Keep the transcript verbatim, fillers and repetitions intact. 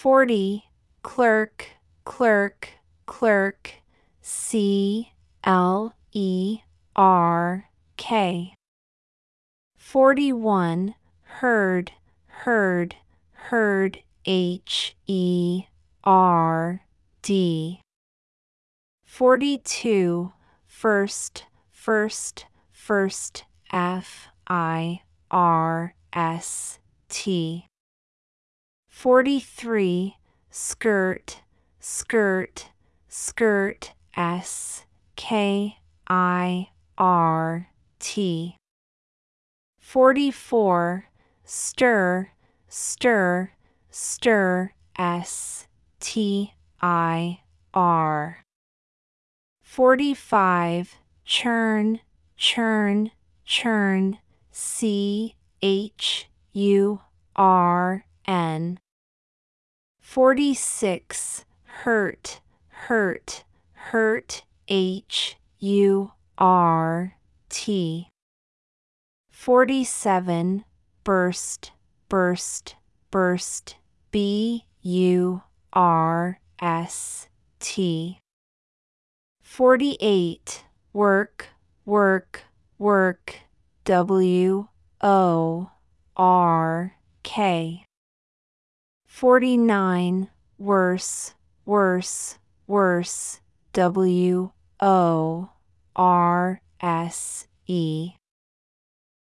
forty, clerk, clerk, clerk, C L E R K. forty-one, herd, herd, herd, H E R D. forty-two, first, first, first, F I R S T. forty-three, skirt, skirt, skirt, S K I R T. forty-four, stir, stir, stir, S T I R. forty-five, churn, churn, churn, C H U R N. forty-six, hurt, hurt, hurt, H U R T. forty-seven, burst, burst, burst, B U R S T. forty-eight, work, work, work, W O R K. forty-nine, worse, worse, worse, W O R S E.